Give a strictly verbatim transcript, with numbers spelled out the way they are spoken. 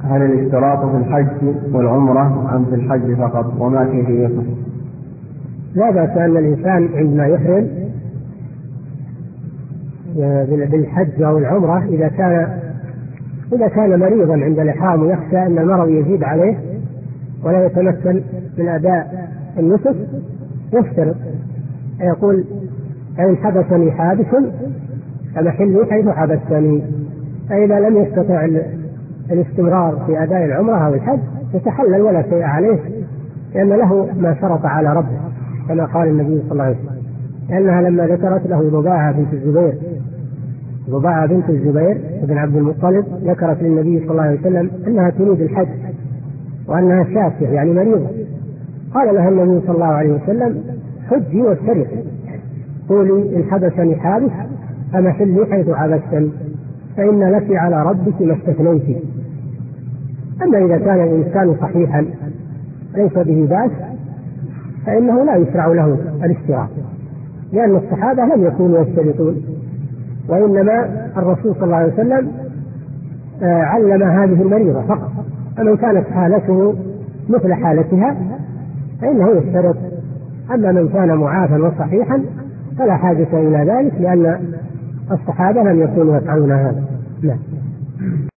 هل الاشتراط في الحج والعمرة أم في الحج فقط، وما كيفيته؟ لا بأس أن الإنسان عندما يحرم بالحج أو العمرة إذا كان إذا كان مريضا عند الإحرام ويخشى أن المرض يزيد عليه ولا يتمكن من أداء النسك يشترط، يقول: إن حبسني حابس فمحلي حيث حبستني. فإذا لم يستطع الاستمرار في أداء العمرة أو الحج يتحلل ولا شيء عليه، لأن له ما شرط على ربه، كما قال النبي صلى الله عليه وسلم، لأنها لما ذكرت له رباعة بنت الزبير رباعة بنت الزبير بن عبد المطلب ذكرت للنبي صلى الله عليه وسلم أنها تريد الحج وأنها شافية يعني مريضة، قال لها النبي صلى الله عليه وسلم: حجي واشترطي، قولي: إن حبسني حابس فمحلي حيث حبستني، فإن لك على ربك ما استثنيت. أما إذا كان الإنسان صحيحا ليس به بأس فإنه لا يشرع له الاشتراط، لأن الصحابة لم يكونوا يشترطون، وإنما الرسول صلى الله عليه وسلم علم هذه المريضة فقط، فمن كانت حالته مثل حالتها فإنه يشترط. أما من كان معافى وصحيحا فلا حاجة إلى ذلك، لأن الصحابة لم يكونوا يفعلون هذا. لا.